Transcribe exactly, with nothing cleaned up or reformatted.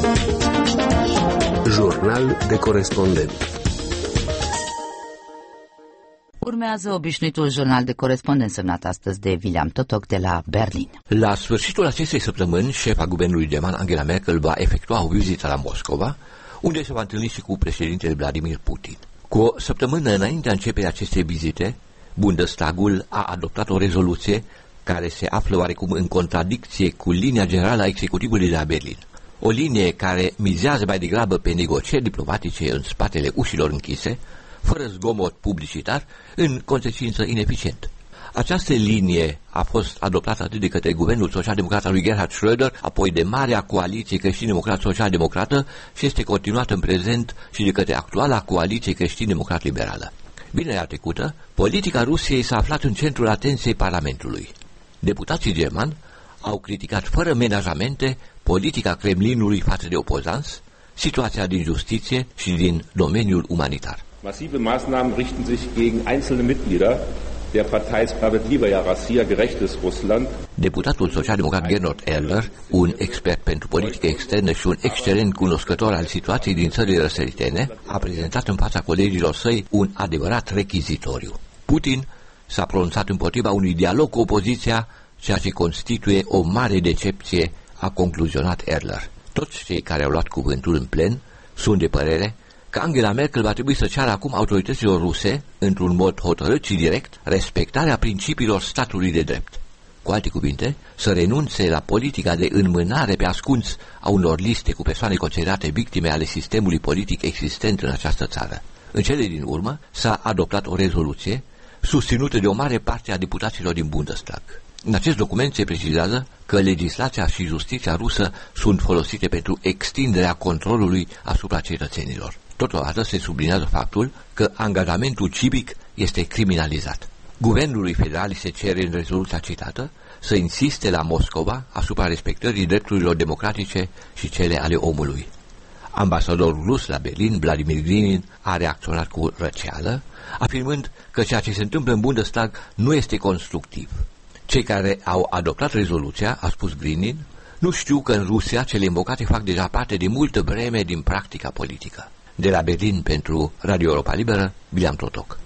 Jurnal de corespondent. Urmează obișnuitul jurnal de corespondent semnat astăzi de William Totok de la Berlin. La sfârșitul acestei săptămâni, șefa guvernului german Angela Merkel va efectua o vizită la Moscova, unde se va întâlni și cu președintele Vladimir Putin. Cu o săptămână înaintea începerii acestei vizite, Bundestagul a adoptat o rezoluție care se află oarecum în contradicție cu linia generală a executivului de la Berlin. O linie care mizează mai degrabă pe negocieri diplomatice în spatele ușilor închise, fără zgomot publicitar, în consecință ineficient. Această linie a fost adoptată atât de către guvernul social-democrat al lui Gerhard Schröder, apoi de Marea Coaliție Creștin-Democrat-Social-Democrată și este continuată în prezent și de către actuala Coaliție Creștin-Democrat-Liberală. Vinerea trecută, politica Rusiei s-a aflat în centrul atenției Parlamentului. Deputații germani au criticat fără menajamente politica Kremlinului față de opozanți, situația din justiție și din domeniul umanitar. Massive Maßnahmen richten sich gegen einzelne Mitglieder der Partei Sprawiedliwa Rossiya gerechtes Russland. Deputatul social-democrat Gernot Erler, un expert pentru politică externă și un excelent cunoscător al situației din țările răsăritene, a prezentat în fața colegilor săi un adevărat rechizitoriu. Putin s-a pronunțat împotriva unui dialog cu opoziția, ceea ce constituie o mare decepție, a concluzionat Erler. Toți cei care au luat cuvântul în plen sunt de părere că Angela Merkel va trebui să ceară acum autorităților ruse, într-un mod hotărât și direct, respectarea principiilor statului de drept. Cu alte cuvinte, să renunțe la politica de înmânare pe ascuns a unor liste cu persoane considerate victime ale sistemului politic existent în această țară. În cele din urmă s-a adoptat o rezoluție susținută de o mare parte a deputaților din Bundestag. În acest document se precizează că legislația și justiția rusă sunt folosite pentru extinderea controlului asupra cetățenilor. Totodată se subliniază faptul că angajamentul civic este criminalizat. Guvernului federal se cere în rezoluția citată să insiste la Moscova asupra respectării drepturilor democratice și cele ale omului. Ambasadorul rus la Berlin, Vladimir Grinin, a reacționat cu răceală, afirmând că ceea ce se întâmplă în Bundestag nu este constructiv. Cei care au adoptat rezoluția, a spus Grinin, nu știu că în Rusia cele invocate fac deja parte de multă vreme din practica politică. De la Berlin pentru Radio Europa Liberă, William Totok.